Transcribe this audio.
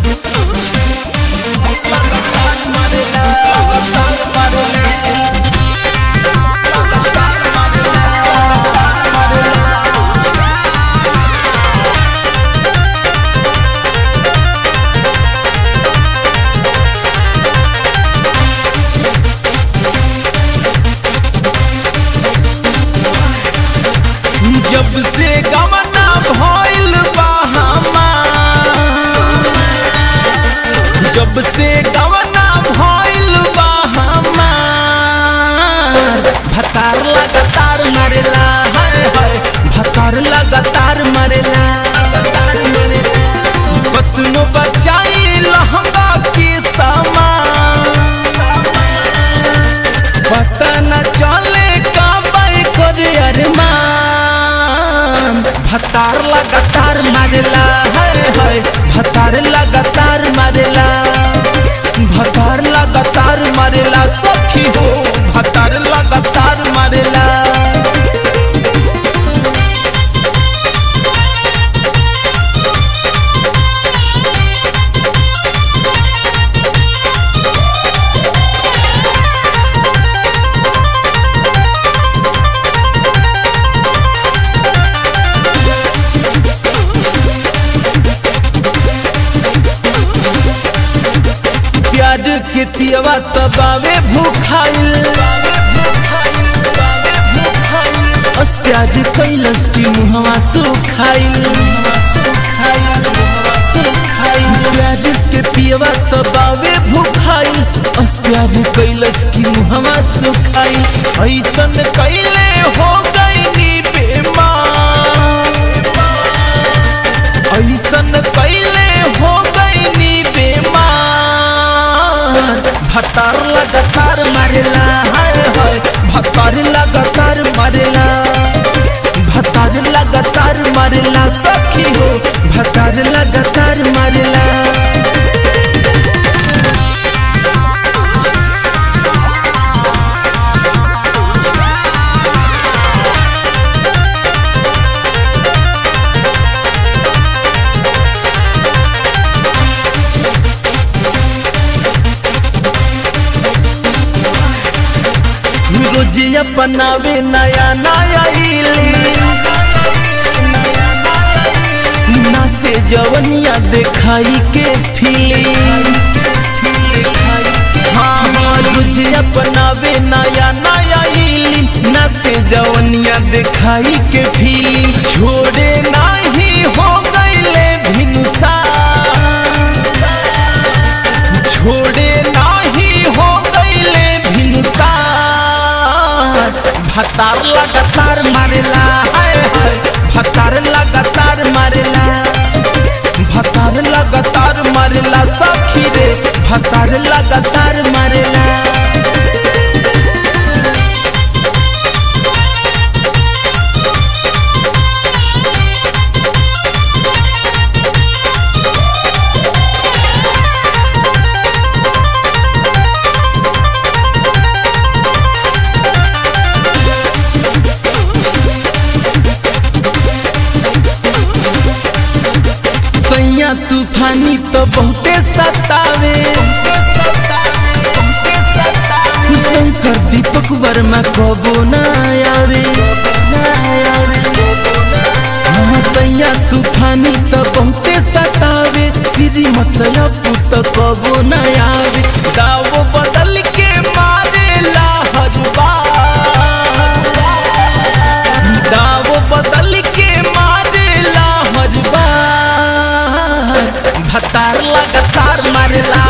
जब से गवना भइल बा हमार, जब से गवना भइल बा हमार, भतार लगातार मारेला, हाय हाय भतार लगातार मारेला। कतनो बचाई लहंगा के सामान, पता न चले काबाई करे अरमान, भतार लगातार मारेला, हाय हाय भतार लगातार मारेला, भतार लगातार मारेला सखी हो, भतार लगातार मारेला। प्यार के तियवा तबावे भूखाइल, बस प्यार कैलस की मुहवा सुखाइल, प्यार के तियवा तबावे भूखाइल, बस प्यार कैलस की मुहवा सुखाइल। ऐसन कैले हो गईनी बेमार, ऐसन कैले हो गईनी बेमार, भतार लगातार मारेला, हाय हाय भतार लगातार मारेला, भतार लगातार मारेला सखी हो, भतार लगातार मारेला। रोज अपनावे नया नया ना से जवनिया दिखाई के फिल्म, हाँ रोज अपनावे नया नया ना से जवनिया दिखाई के फिल्म, छोड़े नहीं हो गईले भिनुसा, छोड़े नहीं हो गईले भिनुसा, भतार लगातार मारेला, हाय हाय भतार लगातार मारेला, भतार लगातार मारेला सखी रे, भतार लगातार मारेला। सैया तूफानी तो बहुते सतावे, शंकर दीपक वर्मा कबो न आवे, हाँ सैया तूफानी तो बहुते सतावे, श्री मतलब तो कबो न आवे, दाव बदल के मारेला हर बार, दाव बदल के मारेला हर बार, भतार लगातार मारेला,